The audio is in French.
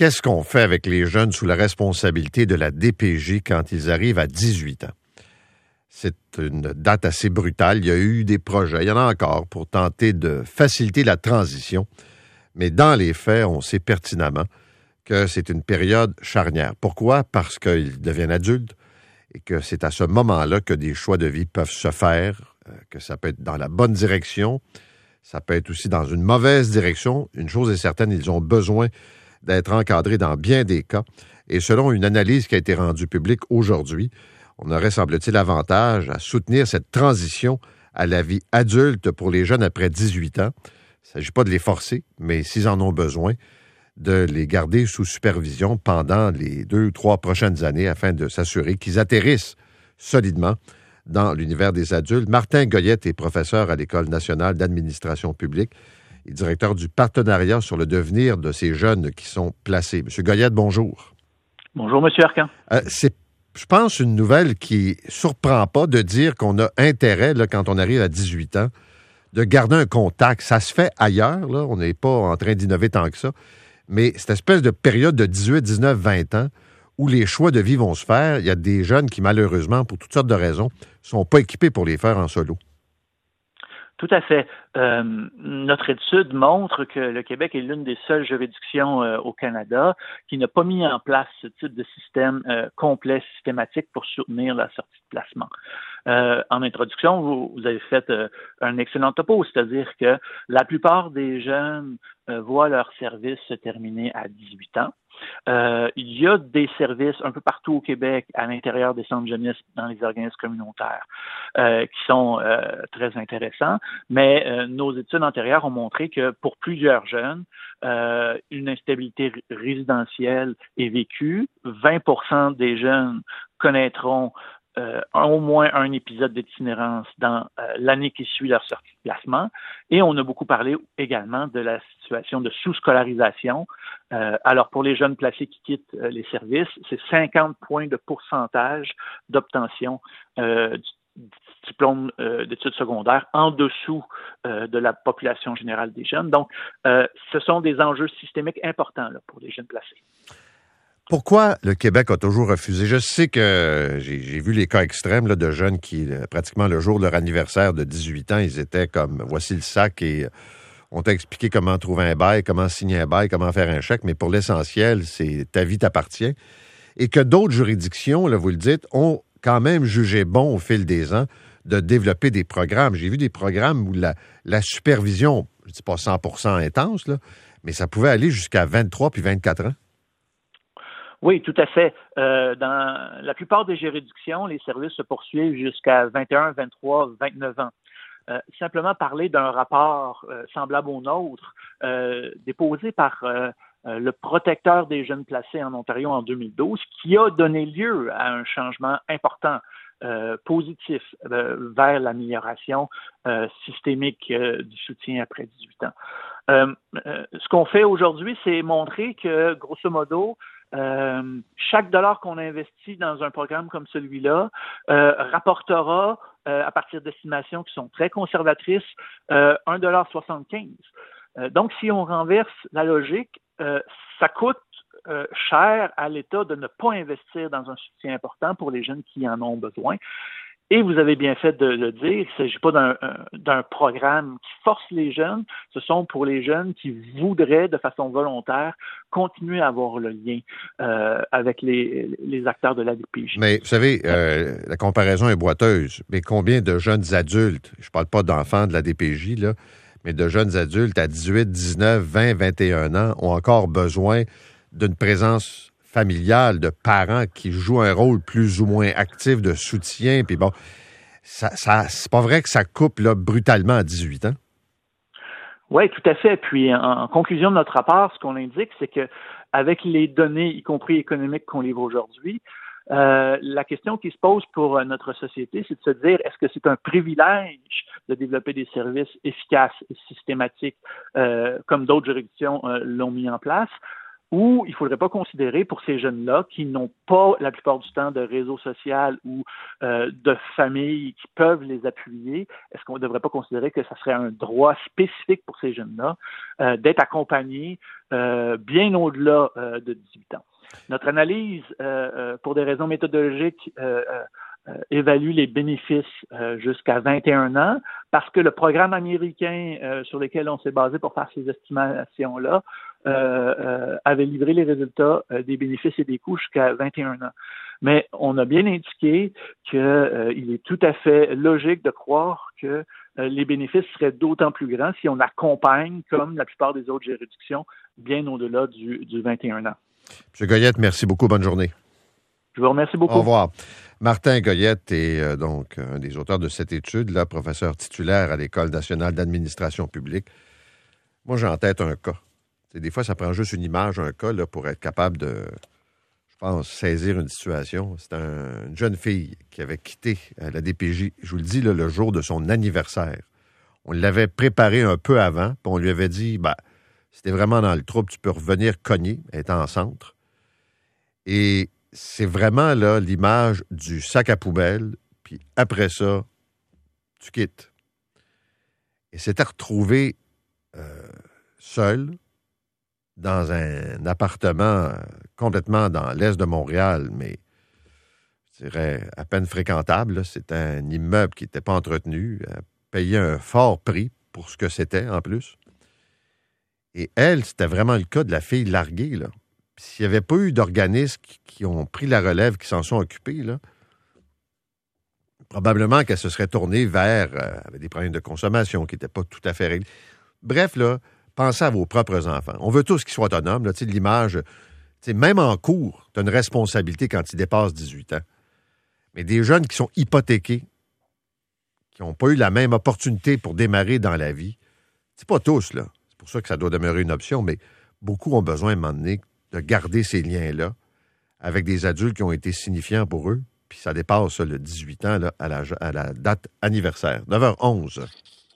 Qu'est-ce qu'on fait avec les jeunes sous la responsabilité de la DPJ quand ils arrivent à 18 ans? C'est une date assez brutale. Il y a eu des projets, il y en a encore, pour tenter de faciliter la transition. Mais dans les faits, on sait pertinemment que c'est une période charnière. Pourquoi? Parce qu'ils deviennent adultes et que c'est à ce moment-là que des choix de vie peuvent se faire, que ça peut être dans la bonne direction, ça peut être aussi dans une mauvaise direction. Une chose est certaine, ils ont besoin d'être encadrés dans bien des cas. Et selon une analyse qui a été rendue publique aujourd'hui, on aurait, semble-t-il, avantage à soutenir cette transition à la vie adulte pour les jeunes après 18 ans. Il ne s'agit pas de les forcer, mais s'ils en ont besoin, de les garder sous supervision pendant les 2 ou 3 prochaines années afin de s'assurer qu'ils atterrissent solidement dans l'univers des adultes. Martin Goyette est professeur à l'École nationale d'administration publique et directeur du partenariat sur le devenir de ces jeunes qui sont placés. Monsieur Goyette, bonjour. Bonjour, M. Arcan. C'est, je pense, une nouvelle qui surprend pas de dire qu'on a intérêt, là, quand on arrive à 18 ans, de garder un contact. Ça se fait ailleurs, là. On n'est pas en train d'innover tant que ça. Mais cette espèce de période de 18, 19, 20 ans où les choix de vie vont se faire, il y a des jeunes qui, malheureusement, pour toutes sortes de raisons, ne sont pas équipés pour les faire en solo. Tout à fait. Notre étude montre que le Québec est l'une des seules juridictions au Canada qui n'a pas mis en place ce type de système complet, systématique pour soutenir la sortie de placement. En introduction, vous avez fait un excellent topo, c'est-à-dire que la plupart des jeunes voient leur service se terminer à 18 ans. Il y a des services un peu partout au Québec, à l'intérieur des centres jeunesse, dans les organismes communautaires, qui sont très intéressants, mais nos études antérieures ont montré que pour plusieurs jeunes, une instabilité résidentielle est vécue. 20% des jeunes connaîtront au moins un épisode d'itinérance dans l'année qui suit leur sortie de placement. Et on a beaucoup parlé également de la situation de sous-scolarisation. Alors, pour les jeunes placés qui quittent les services, c'est 50 points de pourcentage d'obtention du diplôme d'études secondaires en dessous de la population générale des jeunes. Donc, ce sont des enjeux systémiques importants là, pour les jeunes placés. Pourquoi le Québec a toujours refusé? Je sais que j'ai vu les cas extrêmes là, de jeunes qui, pratiquement le jour de leur anniversaire de 18 ans, ils étaient comme, voici le sac et on t'a expliqué comment trouver un bail, comment signer un bail, comment faire un chèque, mais pour l'essentiel, c'est ta vie t'appartient. Et que d'autres juridictions, là, vous le dites, ont quand même jugé bon au fil des ans de développer des programmes. J'ai vu des programmes où la supervision, je ne dis pas 100% intense, là, mais ça pouvait aller jusqu'à 23 puis 24 ans. Oui, tout à fait. Dans la plupart des juridictions, les services se poursuivent jusqu'à 21, 23, 29 ans. Simplement parler d'un rapport semblable au nôtre, déposé par le protecteur des jeunes placés en Ontario en 2012, qui a donné lieu à un changement important, positif, vers l'amélioration systémique du soutien après 18 ans. Ce qu'on fait aujourd'hui, c'est montrer que, grosso modo, chaque dollar qu'on investit dans un programme comme celui-là rapportera, à partir d'estimations qui sont très conservatrices, 1,75 $. Donc, si on renverse la logique, ça coûte cher à l'État de ne pas investir dans un soutien important pour les jeunes qui en ont besoin. Et vous avez bien fait de le dire, il ne s'agit pas d'un programme qui force les jeunes, ce sont pour les jeunes qui voudraient, de façon volontaire, continuer à avoir le lien avec les acteurs de la DPJ. Mais vous savez, la comparaison est boiteuse, mais combien de jeunes adultes, je ne parle pas d'enfants de la DPJ, là, mais de jeunes adultes à 18, 19, 20, 21 ans ont encore besoin d'une présence familiale, de parents qui jouent un rôle plus ou moins actif de soutien. Puis bon, c'est pas vrai que ça coupe là, brutalement à 18 ans. Oui, tout à fait. Puis, en conclusion de notre rapport, ce qu'on indique, c'est que avec les données, y compris économiques qu'on livre aujourd'hui, la question qui se pose pour notre société, c'est de se dire, est-ce que c'est un privilège de développer des services efficaces et systématiques comme d'autres juridictions l'ont mis en place, Ou il ne faudrait pas considérer pour ces jeunes-là qui n'ont pas la plupart du temps de réseau social ou de famille qui peuvent les appuyer, est-ce qu'on ne devrait pas considérer que ça serait un droit spécifique pour ces jeunes-là d'être accompagnés bien au-delà de 18 ans? Notre analyse, pour des raisons méthodologiques, évalue les bénéfices jusqu'à 21 ans parce que le programme américain sur lequel on s'est basé pour faire ces estimations-là avait livré les résultats des bénéfices et des coûts jusqu'à 21 ans. Mais on a bien indiqué qu'il est tout à fait logique de croire que les bénéfices seraient d'autant plus grands si on accompagne, comme la plupart des autres juridictions, bien au-delà du 21 ans. M. Goyette, merci beaucoup. Bonne journée. Je vous remercie beaucoup. Au revoir. Martin Goyette est donc un des auteurs de cette étude, là, professeur titulaire à l'École nationale d'administration publique. Moi, j'ai en tête un cas. Des fois, ça prend juste une image, un cas, là, pour être capable de, je pense, saisir une situation. C'est une jeune fille qui avait quitté la DPJ, je vous le dis, là, le jour de son anniversaire. On l'avait préparé un peu avant, puis on lui avait dit, si t'es vraiment dans le trouble, tu peux revenir cogner, elle est en centre. Et c'est vraiment là l'image du sac à poubelle, puis après ça, tu quittes. Et c'était retrouvé seul dans un appartement complètement dans l'est de Montréal, mais je dirais à peine fréquentable. Là. C'était un immeuble qui n'était pas entretenu, payé un fort prix pour ce que c'était en plus. Et elle, c'était vraiment le cas de la fille larguée, là. Puis s'il n'y avait pas eu d'organismes qui ont pris la relève, qui s'en sont occupés, là, probablement qu'elle se serait tournée vers avec des problèmes de consommation qui n'étaient pas tout à fait réglés. Bref, là, pensez à vos propres enfants. On veut tous qu'ils soient autonomes. Là, l'image, même en cours, tu as une responsabilité quand ils dépassent 18 ans. Mais des jeunes qui sont hypothéqués, qui n'ont pas eu la même opportunité pour démarrer dans la vie, c'est pas tous, là. C'est pour ça que ça doit demeurer une option, mais beaucoup ont besoin, à un moment donné, de garder ces liens-là avec des adultes qui ont été signifiants pour eux, puis ça dépasse ça, le 18 ans là, à la date anniversaire. 9h11.